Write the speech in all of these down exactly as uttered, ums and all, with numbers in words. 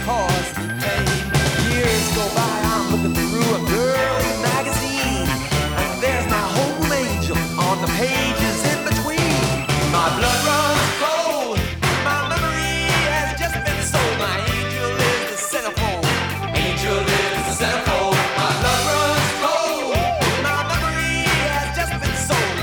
cause me pain. Years go by, I'm looking through a girl's magazine, and there's my home angel on the pages in between. My blood runs cold, my memory has just been sold. My angel is the centerfold, angel is the centerfold. My blood runs cold, my memory has just been sold.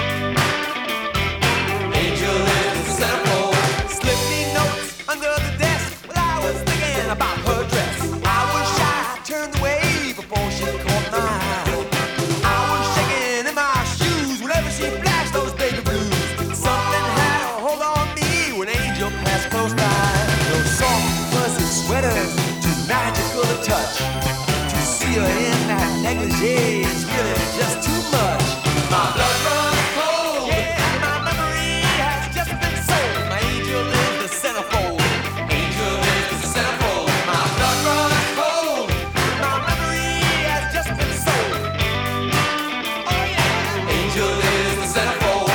Angel is the centerfold. Slip me notes under the desk while I was thinking about her dress. I was shy, turned away before she caught my eye. I was shaking in my shoes whenever she flashed those baby blues. Something had a hold on me when Angel passed close by. Those soft, fuzzy sweaters, too magical to touch. To see her in that negligee is really just too much. My blood runs cold, yeah, my memory has just been sold. My angel is the centerfold, angel is the centerfold. My blood runs cold, my memory has just been sold. Oh yeah, angel is the centerfold.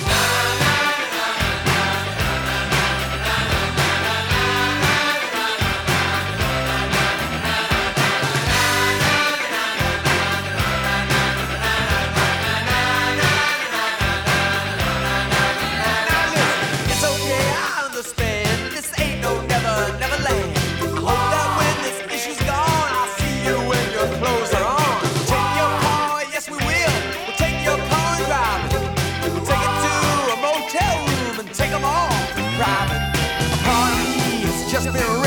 It's okay, I understand. This ain't no never, never land. I hope that when this issue's gone, I'll see you when your clothes are on. Take your car, yes we will. We'll take your car and drive it. We'll take it to a motel room and take them all private. A part of me has just been